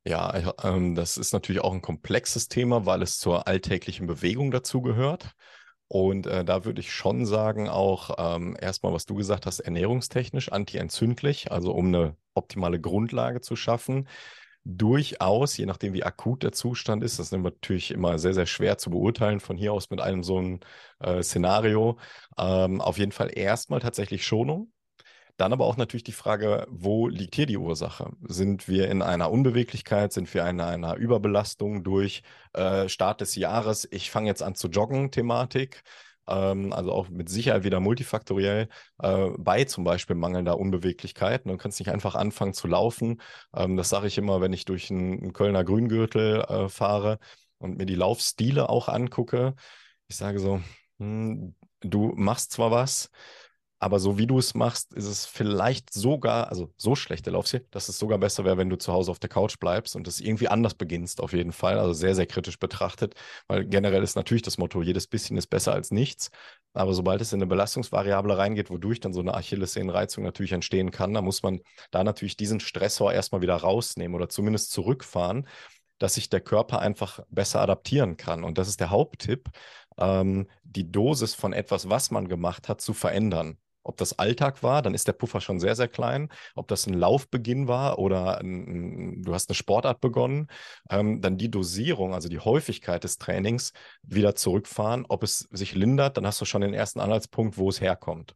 [SPEAKER 2] Ja, ich- ähm, das ist natürlich auch ein komplexes Thema, weil es zur alltäglichen Bewegung dazugehört. Und äh, da würde ich schon sagen, auch ähm, erstmal, was du gesagt hast, ernährungstechnisch, antientzündlich, also um eine optimale Grundlage zu schaffen. Durchaus, je nachdem, wie akut der Zustand ist, das ist natürlich immer sehr, sehr schwer zu beurteilen von hier aus mit einem so einem äh, Szenario. Ähm, auf jeden Fall erstmal tatsächlich Schonung. Dann aber auch natürlich die Frage, wo liegt hier die Ursache? Sind wir in einer Unbeweglichkeit? Sind wir in einer Überbelastung durch äh, Start des Jahres? Ich fange jetzt an zu joggen, Thematik. Ähm, also auch mit Sicherheit wieder multifaktoriell äh, bei zum Beispiel mangelnder Unbeweglichkeit. Du kannst nicht einfach anfangen zu laufen. Ähm, das sage ich immer, wenn ich durch einen, einen Kölner Grüngürtel äh, fahre und mir die Laufstile auch angucke. Ich sage so, hm, du machst zwar was, aber so wie du es machst, ist es vielleicht sogar, also so schlechte Laufstil, dass es sogar besser wäre, wenn du zu Hause auf der Couch bleibst und es irgendwie anders beginnst, auf jeden Fall. Also sehr, sehr kritisch betrachtet, weil generell ist natürlich das Motto, jedes bisschen ist besser als nichts. Aber sobald es in eine Belastungsvariable reingeht, wodurch dann so eine Achillessehnenreizung natürlich entstehen kann, da muss man da natürlich diesen Stressor erstmal wieder rausnehmen oder zumindest zurückfahren, dass sich der Körper einfach besser adaptieren kann. Und das ist der Haupttipp, ähm, die Dosis von etwas, was man gemacht hat, zu verändern. Ob das Alltag war, dann ist der Puffer schon sehr, sehr klein. Ob das ein Laufbeginn war oder ein, du hast eine Sportart begonnen, ähm, dann die Dosierung, also die Häufigkeit des Trainings wieder zurückfahren. Ob es sich lindert, dann hast du schon den ersten Anhaltspunkt, wo es herkommt.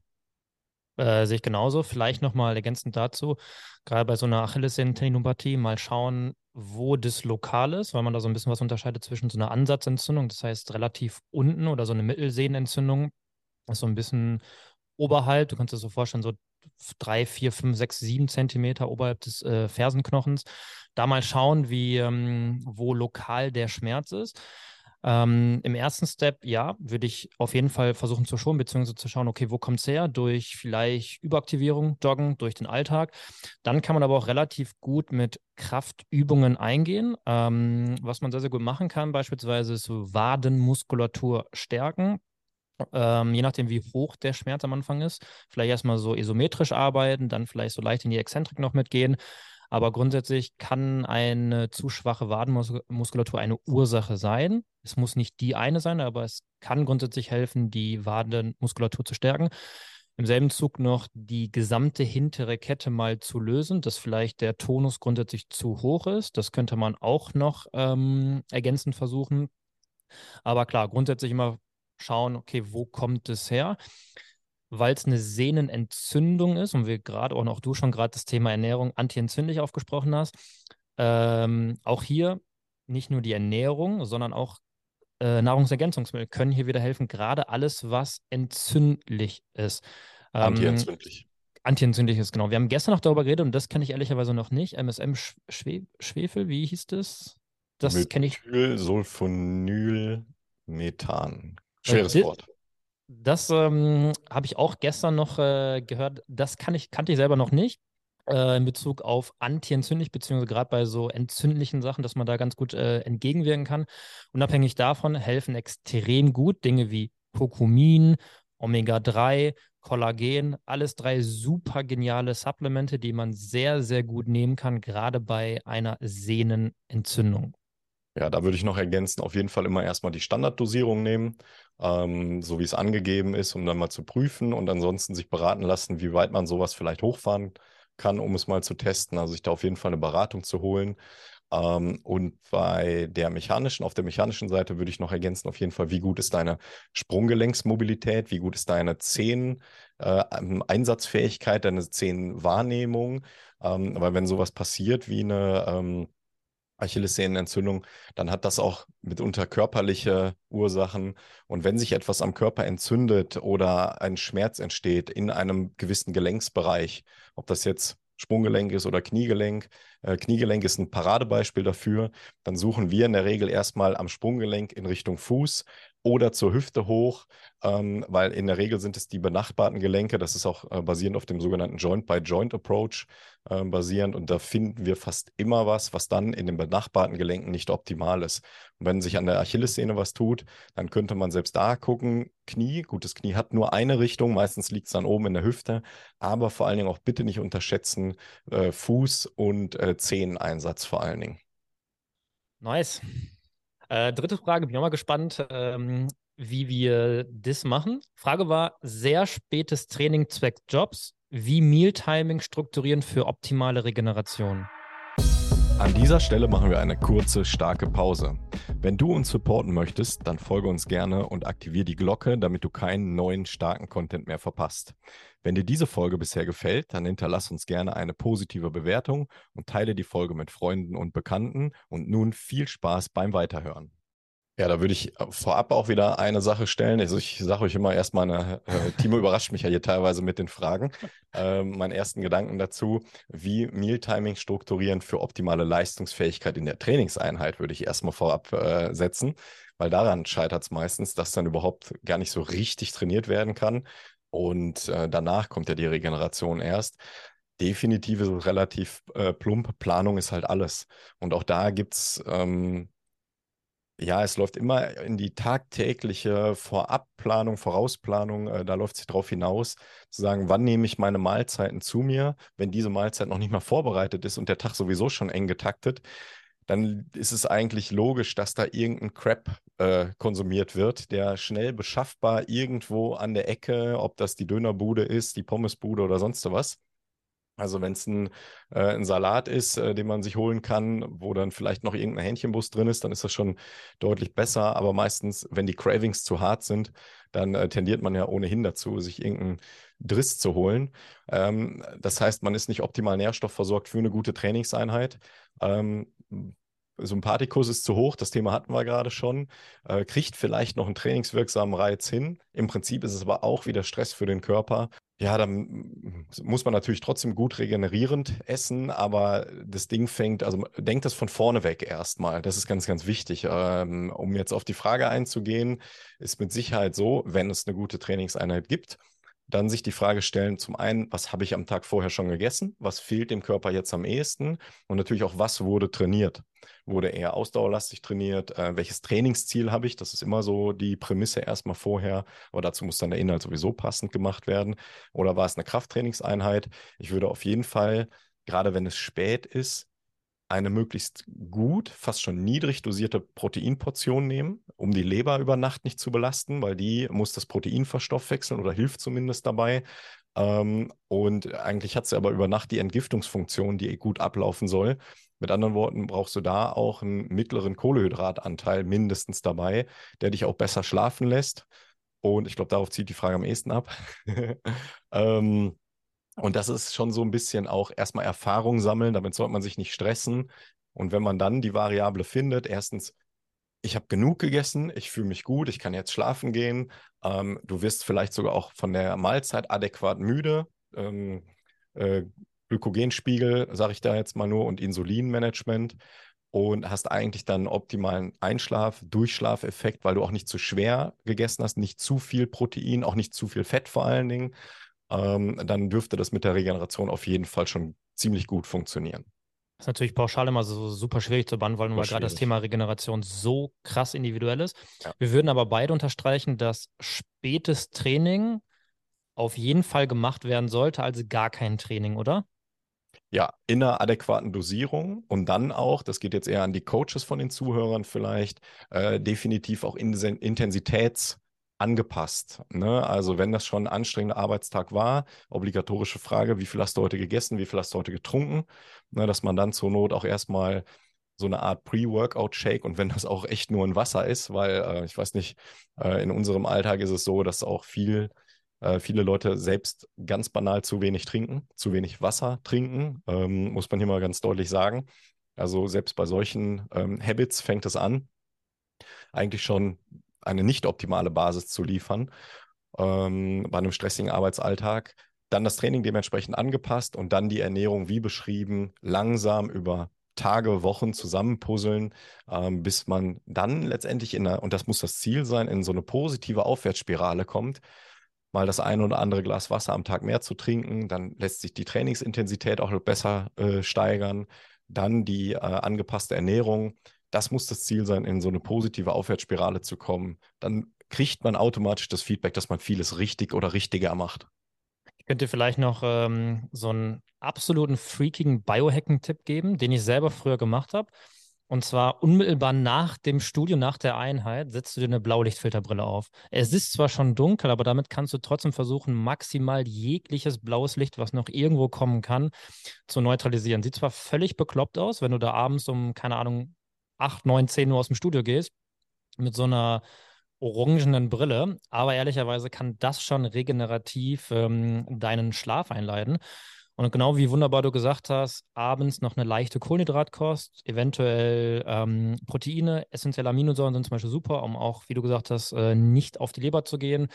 [SPEAKER 1] Äh, sehe ich genauso. Vielleicht nochmal ergänzend dazu, gerade bei so einer Achillessehnentendinopathie mal schauen, wo das lokal ist, weil man da so ein bisschen was unterscheidet zwischen so einer Ansatzentzündung, das heißt relativ unten, oder so eine Mittelsehnenentzündung, das ist so ein bisschen oberhalb, du kannst dir so vorstellen, so drei, vier, fünf, sechs, sieben Zentimeter oberhalb des äh, Fersenknochens. Da mal schauen, wie, ähm, wo lokal der Schmerz ist. Ähm, im ersten Step, ja, würde ich auf jeden Fall versuchen zu schonen, beziehungsweise zu schauen, okay, wo kommt es her? Durch vielleicht Überaktivierung, Joggen, durch den Alltag. Dann kann man aber auch relativ gut mit Kraftübungen eingehen. Ähm, was man sehr, sehr gut machen kann, beispielsweise ist so Wadenmuskulatur stärken. Ähm, je nachdem, wie hoch der Schmerz am Anfang ist. Vielleicht erstmal so isometrisch arbeiten, dann vielleicht so leicht in die Exzentrik noch mitgehen. Aber grundsätzlich kann eine zu schwache Wadenmuskulatur eine Ursache sein. Es muss nicht die eine sein, aber es kann grundsätzlich helfen, die Wadenmuskulatur zu stärken. Im selben Zug noch die gesamte hintere Kette mal zu lösen, dass vielleicht der Tonus grundsätzlich zu hoch ist. Das könnte man auch noch ähm, ergänzend versuchen. Aber klar, grundsätzlich immer schauen, okay, wo kommt es her? Weil es eine Sehnenentzündung ist und wir gerade auch noch du schon gerade das Thema Ernährung antientzündlich aufgesprochen hast. Ähm, auch hier nicht nur die Ernährung, sondern auch äh, Nahrungsergänzungsmittel können hier wieder helfen, gerade alles, was entzündlich ist. Ähm,
[SPEAKER 2] Antientzündlich.
[SPEAKER 1] Antientzündlich ist, genau. Wir haben gestern noch darüber geredet und das kenne ich ehrlicherweise noch nicht. M S M-Schwefel, wie hieß das? Das kenne ich.
[SPEAKER 2] Methylsulfonylmethan.
[SPEAKER 1] Weil
[SPEAKER 2] Schweres Wort.
[SPEAKER 1] Das ähm, habe ich auch gestern noch äh, gehört. Das kann ich, kannte ich selber noch nicht äh, in Bezug auf antientzündlich, beziehungsweise gerade bei so entzündlichen Sachen, dass man da ganz gut äh, entgegenwirken kann. Unabhängig davon helfen extrem gut Dinge wie Kurkumin, Omega drei, Kollagen, alles drei super geniale Supplemente, die man sehr, sehr gut nehmen kann, gerade bei einer Sehnenentzündung.
[SPEAKER 2] Ja, da würde ich noch ergänzen, auf jeden Fall immer erstmal die Standarddosierung nehmen, ähm, so wie es angegeben ist, um dann mal zu prüfen und ansonsten sich beraten lassen, wie weit man sowas vielleicht hochfahren kann, um es mal zu testen. Also sich da auf jeden Fall eine Beratung zu holen. Ähm, und bei der mechanischen, auf der mechanischen Seite würde ich noch ergänzen, auf jeden Fall, wie gut ist deine Sprunggelenksmobilität, wie gut ist deine Zehen, äh, Einsatzfähigkeit, deine Zehenwahrnehmung. Ähm, weil wenn sowas passiert wie eine ähm, Achillessehnenentzündung, dann hat das auch mitunter körperliche Ursachen. Und wenn sich etwas am Körper entzündet oder ein Schmerz entsteht in einem gewissen Gelenksbereich, ob das jetzt Sprunggelenk ist oder Kniegelenk, äh, Kniegelenk ist ein Paradebeispiel dafür, dann suchen wir in der Regel erstmal am Sprunggelenk in Richtung Fuß oder zur Hüfte hoch, ähm, weil in der Regel sind es die benachbarten Gelenke. Das ist auch äh, basierend auf dem sogenannten Joint-by-Joint-Approach äh, basierend. Und da finden wir fast immer was, was dann in den benachbarten Gelenken nicht optimal ist. Und wenn sich an der Achillessehne was tut, dann könnte man selbst da gucken, Knie, gut, das Knie hat nur eine Richtung, meistens liegt es dann oben in der Hüfte, aber vor allen Dingen auch bitte nicht unterschätzen, äh, Fuß- und äh, Zeheneinsatz vor allen Dingen.
[SPEAKER 1] Nice. Äh, dritte Frage, bin ich auch mal gespannt, ähm, wie wir das machen. Frage war, sehr spätes Training zwecks Jobs, wie Mealtiming strukturieren für optimale Regeneration.
[SPEAKER 2] An dieser Stelle machen wir eine kurze, starke Pause. Wenn du uns supporten möchtest, dann folge uns gerne und aktiviere die Glocke, damit du keinen neuen, starken Content mehr verpasst. Wenn dir diese Folge bisher gefällt, dann hinterlass uns gerne eine positive Bewertung und teile die Folge mit Freunden und Bekannten. Und nun viel Spaß beim Weiterhören. Ja, da würde ich vorab auch wieder eine Sache stellen. Also ich sage euch immer erstmal, eine, äh, Timo überrascht mich ja hier teilweise mit den Fragen. Ähm, meinen ersten Gedanken dazu, wie Mealtiming strukturieren für optimale Leistungsfähigkeit in der Trainingseinheit, würde ich erstmal vorab äh, setzen, weil daran scheitert es meistens, dass dann überhaupt gar nicht so richtig trainiert werden kann. Und äh, danach kommt ja die Regeneration erst. Definitiv ist es relativ äh, plump. Planung ist halt alles. Und auch da gibt es ähm, ja, es läuft immer in die tagtägliche Vorabplanung, Vorausplanung, äh, da läuft es drauf hinaus, zu sagen, wann nehme ich meine Mahlzeiten zu mir, wenn diese Mahlzeit noch nicht mal vorbereitet ist und der Tag sowieso schon eng getaktet, dann ist es eigentlich logisch, dass da irgendein Crap äh, konsumiert wird, der schnell beschaffbar irgendwo an der Ecke, ob das die Dönerbude ist, die Pommesbude oder sonst was. Also wenn es ein, äh, ein Salat ist, äh, den man sich holen kann, wo dann vielleicht noch irgendein Hähnchenbrust drin ist, dann ist das schon deutlich besser. Aber meistens, wenn die Cravings zu hart sind, dann äh, tendiert man ja ohnehin dazu, sich irgendeinen Driss zu holen. Ähm, das heißt, man ist nicht optimal nährstoffversorgt für eine gute Trainingseinheit. Ähm, Sympathikus ist zu hoch, das Thema hatten wir gerade schon, äh, kriegt vielleicht noch einen trainingswirksamen Reiz hin. Im Prinzip ist es aber auch wieder Stress für den Körper. Ja, dann muss man natürlich trotzdem gut regenerierend essen, aber das Ding fängt, also denkt das von vorne weg erstmal. Das ist ganz, ganz wichtig. Ähm, um jetzt auf die Frage einzugehen, ist mit Sicherheit so, wenn es eine gute Trainingseinheit gibt, dann sich die Frage stellen, zum einen, was habe ich am Tag vorher schon gegessen? Was fehlt dem Körper jetzt am ehesten? Und natürlich auch, was wurde trainiert? Wurde eher ausdauerlastig trainiert? Äh, welches Trainingsziel habe ich? Das ist immer so die Prämisse erstmal vorher. Aber dazu muss dann der Inhalt sowieso passend gemacht werden. Oder war es eine Krafttrainingseinheit? Ich würde auf jeden Fall, gerade wenn es spät ist, eine möglichst gut, fast schon niedrig dosierte Proteinportion nehmen, um die Leber über Nacht nicht zu belasten, weil die muss das Protein verstoffwechseln oder hilft zumindest dabei. Ähm, und eigentlich hat sie aber über Nacht die Entgiftungsfunktion, die gut ablaufen soll. Mit anderen Worten, brauchst du da auch einen mittleren Kohlenhydratanteil mindestens dabei, der dich auch besser schlafen lässt. Und ich glaube, darauf zieht die Frage am ehesten ab. ähm, und das ist schon so ein bisschen auch erstmal Erfahrung sammeln, damit sollte man sich nicht stressen. Und wenn man dann die Variable findet, erstens, ich habe genug gegessen, ich fühle mich gut, ich kann jetzt schlafen gehen. Ähm, du wirst vielleicht sogar auch von der Mahlzeit adäquat müde. Ähm, äh, Glykogenspiegel, sage ich da jetzt mal nur, und Insulinmanagement. Und hast eigentlich dann einen optimalen Einschlaf-, Durchschlafeffekt, weil du auch nicht zu schwer gegessen hast, nicht zu viel Protein, auch nicht zu viel Fett vor allen Dingen. Ähm, dann dürfte das mit der Regeneration auf jeden Fall schon ziemlich gut funktionieren.
[SPEAKER 1] Das ist natürlich pauschal immer so super schwierig zu beantworten,
[SPEAKER 2] War
[SPEAKER 1] weil gerade das
[SPEAKER 2] schwierig.
[SPEAKER 1] Thema Regeneration so krass individuell ist.
[SPEAKER 2] Ja.
[SPEAKER 1] Wir würden aber beide unterstreichen, dass spätes Training auf jeden Fall gemacht werden sollte, also gar kein Training, oder?
[SPEAKER 2] Ja, in einer adäquaten Dosierung und dann auch, das geht jetzt eher an die Coaches von den Zuhörern vielleicht, äh, definitiv auch in, intensitätsangepasst. Ne? Also wenn das schon ein anstrengender Arbeitstag war, obligatorische Frage, wie viel hast du heute gegessen, wie viel hast du heute getrunken, ne? Dass man dann zur Not auch erstmal so eine Art Pre-Workout-Shake und wenn das auch echt nur ein Wasser ist, weil äh, ich weiß nicht, äh, in unserem Alltag ist es so, dass auch viel äh, viele Leute selbst ganz banal zu wenig trinken, zu wenig Wasser trinken, ähm, muss man hier mal ganz deutlich sagen. Also selbst bei solchen ähm, Habits fängt es an, eigentlich schon eine nicht optimale Basis zu liefern ähm, bei einem stressigen Arbeitsalltag. Dann das Training dementsprechend angepasst und dann die Ernährung, wie beschrieben, langsam über Tage, Wochen zusammenpuzzeln, ähm, bis man dann letztendlich in einer, und das muss das Ziel sein, in so eine positive Aufwärtsspirale kommt, mal das eine oder andere Glas Wasser am Tag mehr zu trinken, dann lässt sich die Trainingsintensität auch besser äh, steigern, dann die äh, angepasste Ernährung. Das muss das Ziel sein, in so eine positive Aufwärtsspirale zu kommen. Dann kriegt man automatisch das Feedback, dass man vieles richtig oder richtiger macht.
[SPEAKER 1] Ich könnte vielleicht noch ähm, so einen absoluten freakigen Biohacking-Tipp geben, den ich selber früher gemacht habe. Und zwar unmittelbar nach dem Studio, nach der Einheit, setzt du dir eine Blaulichtfilterbrille auf. Es ist zwar schon dunkel, aber damit kannst du trotzdem versuchen, maximal jegliches blaues Licht, was noch irgendwo kommen kann, zu neutralisieren. Sieht zwar völlig bekloppt aus, wenn du da abends um, keine Ahnung, acht, neun, zehn Uhr aus dem Studio gehst, mit so einer orangenen Brille, aber ehrlicherweise kann das schon regenerativ ähm, deinen Schlaf einleiten. Und genau wie wunderbar du gesagt hast, abends noch eine leichte Kohlenhydratkost, eventuell ähm, Proteine, essentielle Aminosäuren sind zum Beispiel super, um auch, wie du gesagt hast, äh, nicht auf die Leber zu gehen.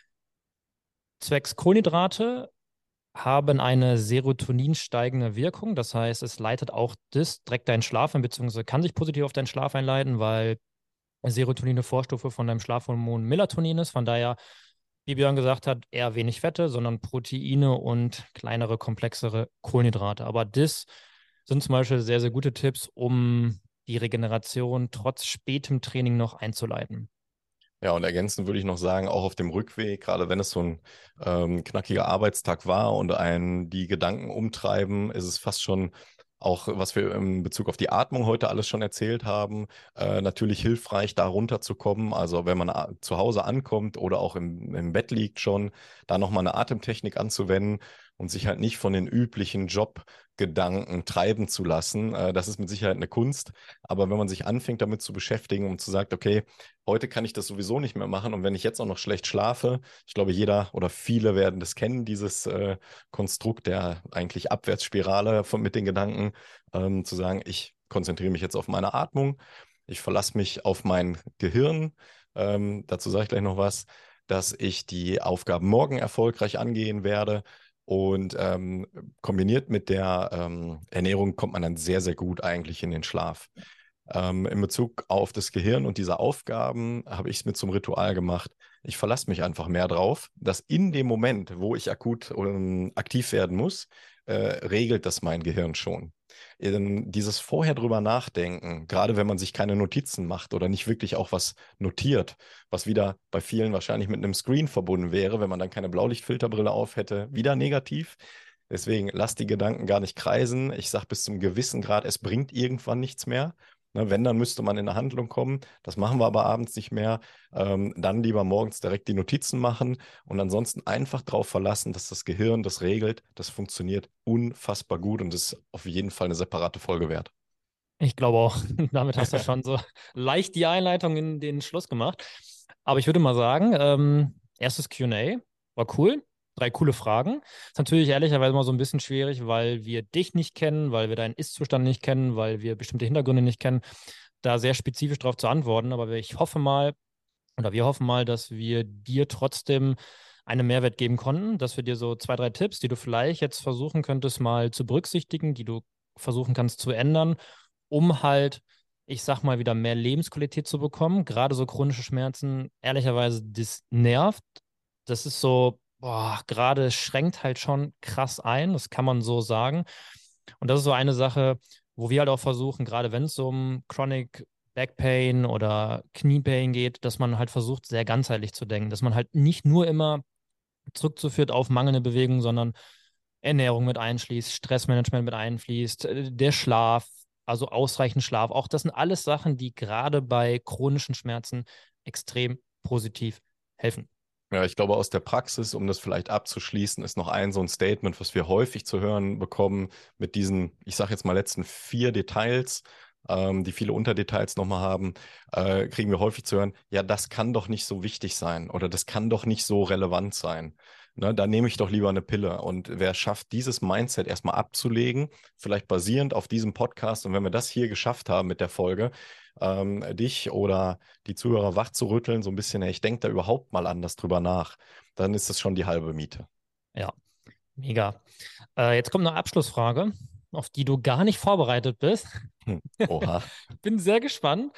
[SPEAKER 1] Zwecks Kohlenhydrate haben eine serotoninsteigende Wirkung. Das heißt, es leitet auch das direkt deinen Schlaf ein, beziehungsweise kann sich positiv auf deinen Schlaf einleiten, weil Serotonin eine Vorstufe von deinem Schlafhormon Melatonin ist. Von daher, wie Björn gesagt hat, eher wenig Fette, sondern Proteine und kleinere, komplexere Kohlenhydrate. Aber das sind zum Beispiel sehr, sehr gute Tipps, um die Regeneration trotz spätem Training noch einzuleiten.
[SPEAKER 2] Ja, und ergänzend würde ich noch sagen, auch auf dem Rückweg, gerade wenn es so ein ähm, knackiger Arbeitstag war und einen die Gedanken umtreiben, ist es fast schon auch, was wir in Bezug auf die Atmung heute alles schon erzählt haben, äh, natürlich hilfreich, da runterzukommen. Also wenn man a- zu Hause ankommt oder auch im, im Bett liegt schon, da nochmal eine Atemtechnik anzuwenden und sich halt nicht von den üblichen Jobgedanken treiben zu lassen. Äh, das ist mit Sicherheit eine Kunst. Aber wenn man sich anfängt damit zu beschäftigen und zu sagt, okay, heute kann ich das sowieso nicht mehr machen. Und wenn ich jetzt auch noch schlecht schlafe, ich glaube, jeder oder viele werden das kennen, dieses äh, Konstrukt der eigentlich Abwärtsspirale von, mit den Gedanken, ähm, zu sagen, ich konzentriere mich jetzt auf meine Atmung, ich verlasse mich auf mein Gehirn. Ähm, dazu sage ich gleich noch was, dass ich die Aufgaben morgen erfolgreich angehen werde. Und ähm, kombiniert mit der ähm, Ernährung kommt man dann sehr, sehr gut eigentlich in den Schlaf. Ähm, in Bezug auf das Gehirn und diese Aufgaben habe ich es mir zum Ritual gemacht. Ich verlasse mich einfach mehr drauf, dass in dem Moment, wo ich akut ähm, aktiv werden muss, äh, regelt das mein Gehirn schon. Ähm, dieses vorher drüber nachdenken, gerade wenn man sich keine Notizen macht oder nicht wirklich auch was notiert, was wieder bei vielen wahrscheinlich mit einem Screen verbunden wäre, wenn man dann keine Blaulichtfilterbrille auf hätte, wieder negativ. Deswegen lasst die Gedanken gar nicht kreisen. Ich sage bis zum gewissen Grad, es bringt irgendwann nichts mehr. Ne, wenn, dann müsste man in eine Handlung kommen. Das machen wir aber abends nicht mehr. Ähm, dann lieber morgens direkt die Notizen machen und ansonsten einfach darauf verlassen, dass das Gehirn das regelt. Das funktioniert unfassbar gut und ist auf jeden Fall eine separate Folge wert.
[SPEAKER 1] Ich glaube auch, damit hast du schon so leicht die Einleitung in den Schluss gemacht. Aber ich würde mal sagen, ähm, erstes Q und A war cool. Drei coole Fragen. Ist natürlich ehrlicherweise mal so ein bisschen schwierig, weil wir dich nicht kennen, weil wir deinen Ist-Zustand nicht kennen, weil wir bestimmte Hintergründe nicht kennen, da sehr spezifisch darauf zu antworten. Aber ich hoffe mal, oder wir hoffen mal, dass wir dir trotzdem einen Mehrwert geben konnten, dass wir dir so zwei, drei Tipps, die du vielleicht jetzt versuchen könntest, mal zu berücksichtigen, die du versuchen kannst zu ändern, um halt, ich sag mal, wieder mehr Lebensqualität zu bekommen. Gerade so chronische Schmerzen, ehrlicherweise, das nervt. Das ist so, boah, gerade schränkt halt schon krass ein, das kann man so sagen. Und das ist so eine Sache, wo wir halt auch versuchen, gerade wenn es so um Chronic Backpain oder Kniepain geht, dass man halt versucht, sehr ganzheitlich zu denken, dass man halt nicht nur immer zurückzuführt auf mangelnde Bewegung, sondern Ernährung mit einschließt, Stressmanagement mit einfließt, äh, der Schlaf, also ausreichend Schlaf. Auch das sind alles Sachen, die gerade bei chronischen Schmerzen extrem positiv helfen.
[SPEAKER 2] Ja, ich glaube, aus der Praxis, um das vielleicht abzuschließen, ist noch ein so ein Statement, was wir häufig zu hören bekommen mit diesen, ich sage jetzt mal, letzten vier Details, ähm, die viele Unterdetails nochmal haben, äh, kriegen wir häufig zu hören, ja, das kann doch nicht so wichtig sein oder das kann doch nicht so relevant sein. Ne, da nehme ich doch lieber eine Pille. Und wer schafft, dieses Mindset erstmal abzulegen, vielleicht basierend auf diesem Podcast, und wenn wir das hier geschafft haben mit der Folge, ähm, dich oder die Zuhörer wach zu rütteln, so ein bisschen, hey, ich denke da überhaupt mal anders drüber nach, dann ist das schon die halbe Miete.
[SPEAKER 1] Ja, mega. Äh, jetzt kommt eine Abschlussfrage, auf die du gar nicht vorbereitet bist.
[SPEAKER 2] Hm. Oha.
[SPEAKER 1] Bin sehr gespannt.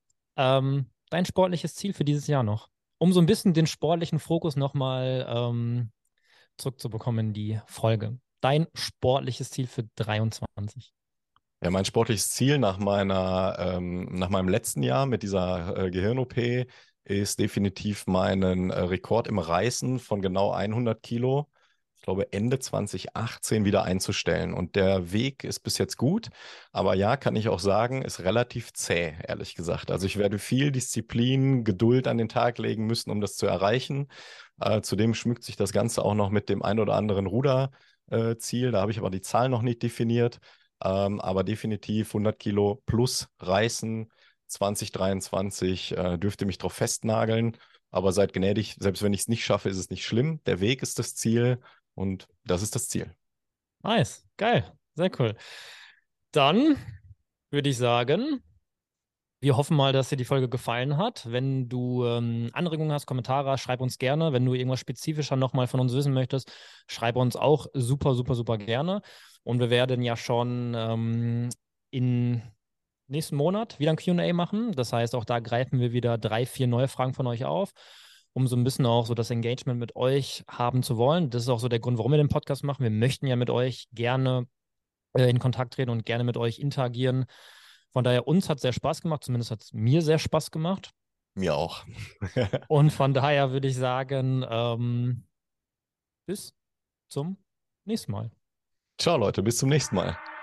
[SPEAKER 1] Ähm, dein sportliches Ziel für dieses Jahr noch? Um so ein bisschen den sportlichen Fokus nochmal ähm, zurückzubekommen in die Folge. Dein sportliches Ziel für dreiundzwanzig.
[SPEAKER 2] Ja, mein sportliches Ziel nach meiner, ähm, nach meinem letzten Jahr mit dieser äh, Gehirn-O P ist definitiv meinen äh, Rekord im Reißen von genau hundert Kilo ich glaube, Ende zwanzig achtzehn wieder einzustellen. Und der Weg ist bis jetzt gut, aber ja, kann ich auch sagen, ist relativ zäh, ehrlich gesagt. Also ich werde viel Disziplin, Geduld an den Tag legen müssen, um das zu erreichen. Äh, zudem schmückt sich das Ganze auch noch mit dem ein oder anderen Ruderziel. Da habe ich aber die Zahl noch nicht definiert. Ähm, aber definitiv hundert Kilo plus reißen. zwanzig dreiundzwanzig äh, dürfte mich drauf festnageln. Aber seid gnädig, selbst wenn ich es nicht schaffe, ist es nicht schlimm. Der Weg ist das Ziel und das ist das Ziel.
[SPEAKER 1] Nice, geil, sehr cool. Dann würde ich sagen, wir hoffen mal, dass dir die Folge gefallen hat. Wenn du ähm, Anregungen hast, Kommentare hast, schreib uns gerne. Wenn du irgendwas spezifischer nochmal von uns wissen möchtest, schreib uns auch super, super, super gerne. Und wir werden ja schon ähm, in nächsten Monat wieder ein Q und A machen. Das heißt, auch da greifen wir wieder drei, vier neue Fragen von euch auf, um so ein bisschen auch so das Engagement mit euch haben zu wollen. Das ist auch so der Grund, warum wir den Podcast machen. Wir möchten ja mit euch gerne äh, in Kontakt treten und gerne mit euch interagieren. Von daher, uns hat es sehr Spaß gemacht, zumindest hat es mir sehr Spaß gemacht.
[SPEAKER 2] Mir auch.
[SPEAKER 1] Und von daher würde ich sagen, ähm, bis zum nächsten Mal.
[SPEAKER 2] Ciao Leute, bis zum nächsten Mal.